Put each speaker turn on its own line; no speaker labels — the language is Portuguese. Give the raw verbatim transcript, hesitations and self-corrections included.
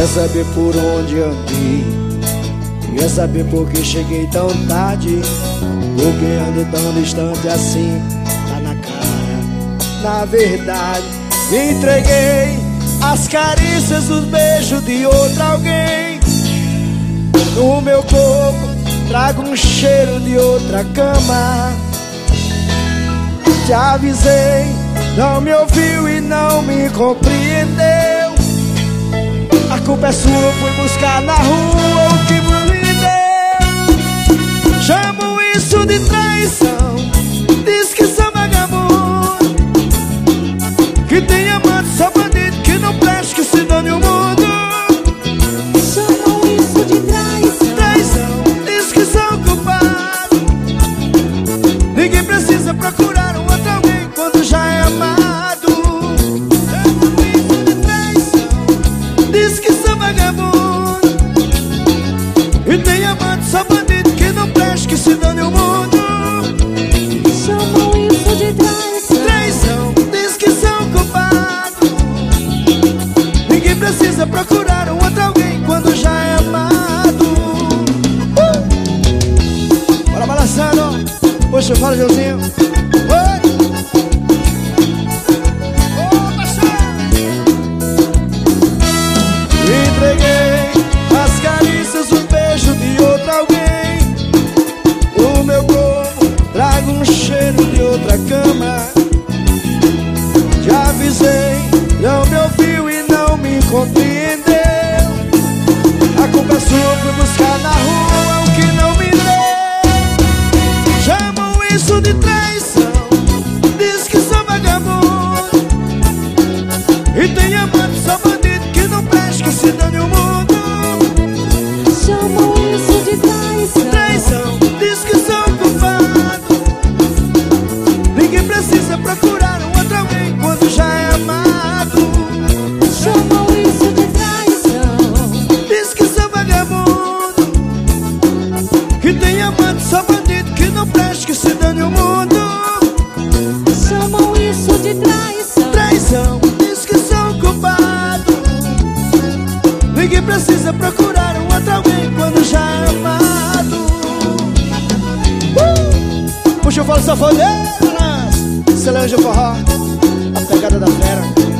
Quer saber por onde andei? Quer saber por que cheguei tão tarde? Por que ando tão distante assim? Tá na cara, na verdade me entreguei às carícias, os beijos de outro alguém. No meu corpo trago um cheiro de outra cama. Te avisei, não me ouviu e não me compreendeu. A culpa é sua, fui buscar na rua o que me deu. Chamo isso de traição, diz que sou vagabundo, que tem amante, só bandido, que não presta, que se dane o mundo.
Chamam isso de traição,
Traição, diz que sou culpado. Ninguém precisa procurar um outro alguém quando já é amado. Chamo isso de traição, diz que sou vagabundo, e tem amante, só bandido, que não presta, que se dane o mundo.
chamam isso de traição,
Traição, diz que sou culpado. Ninguém precisa procurar um outro alguém quando já é amado. uh! Bora balançando. Puxa, fala, Joãozinho. Oi! Ô, paixão! Me entreguei às carícias, um beijo de outro alguém. O meu corpo trago um cheiro de outra cama. Te avisei, não me ouviu e não me compreendeu. A culpa é sua, fui buscar na rua o que não me deu. Chamam isso de traição, diz que sou vagabundo, e tem amante, só bandido, que não presta, que se dane o mundo.
chamam isso de traição,
Traição, diz que sou culpado. Ninguém precisa procurar um outro alguém quando já é amado.
chamam isso de traição,
Diz que sou vagabundo, que tem amante, só bandido, que não presta, que se dane o mundo.
chamam isso de traição,
Traição, diz que sou culpado. Ninguém precisa procurar um outro alguém quando já é amado. uh! Puxa o falo, safadeiras, Celange o forró, a pegada da fera.